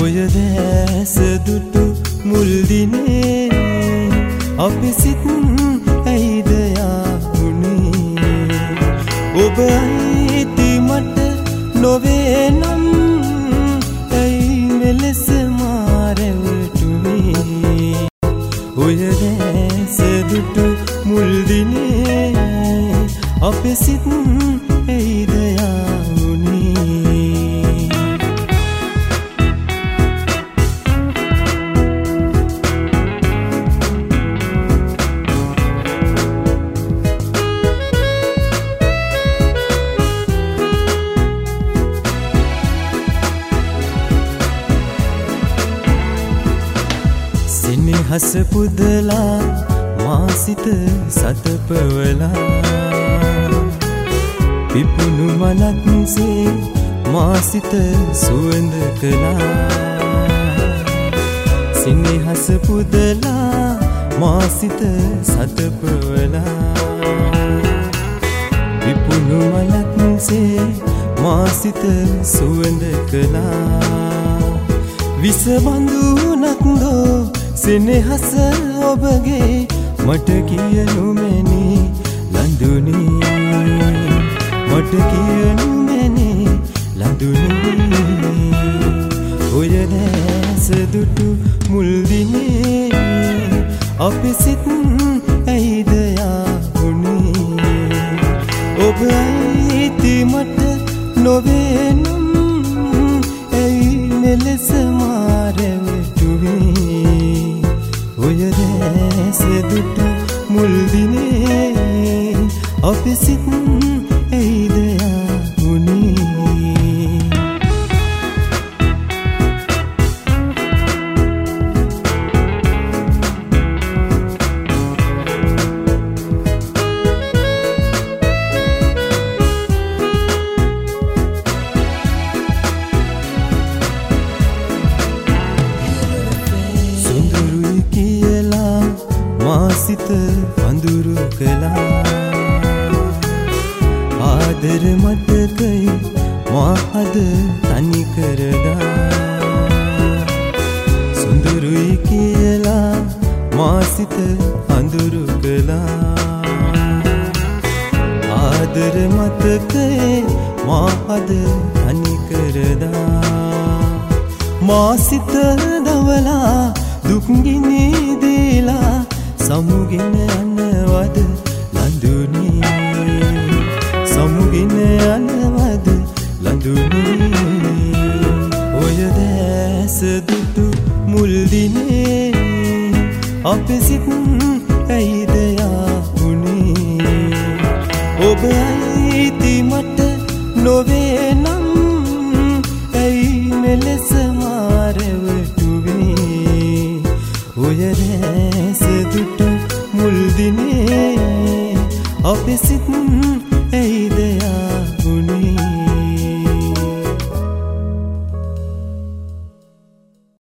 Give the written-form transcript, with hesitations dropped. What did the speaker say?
ඔය දැස දුටු මුල් දිනේ අපි සිත් ඇයිද යාුනේ ඔබ අයිති මට නොවේ නම් ඇයි මෙලෙස මාරැවටුනේ ඔය දැස දුටු මුල් දිනේ අපි සිත් ඇයිද හස පුදලා මාසිත සතපවලා පිපුණු මලක්සේ මාසිත සුවඳ කළා සිනහස පුදලා මාසිත සතපවලා පිපුණු මලක්සේ මාසිත සුවඳ කළා විස බඳුනක්දෝ සෙනෙහස ඔබගේ මට කියනු මැනි ලඳුනේ මට කියනු මැනි ලඳුනේ ඔය දැස දුටු මුල් දිනේ අපි සිත් ඇයිද යාුනේ ඔබ අයිති මට නොවේ නම් ඇයි මෙලෙස මාරැවටුනේ ඔය දැස දුටු මුල් දිනේ අපි සිත් ඇයිද යාුනේ මාසිත වඳුරු කළා ආදර මතකයි මාහද තනි කරදා සුන්දරුයි කියලා මාසිත වඳුරු කළා ආදර මතකයි මාහද තනි කරදා මාසිත දවලා දුක්ගිනි දීලා සමුගෙන යනවද ලඳුනේ සමුගෙන යනවද ලඳුනේ ඔය දැස දුටු මුල් දිනේ අපි සිත් ඇයිද යාුනේ ඔබ අයිති මට නොවේ නම් ඇයි මෙලෙස මාරැවටුනේ ඔය දැස දුටු මුල් දිනේ අපි සිත්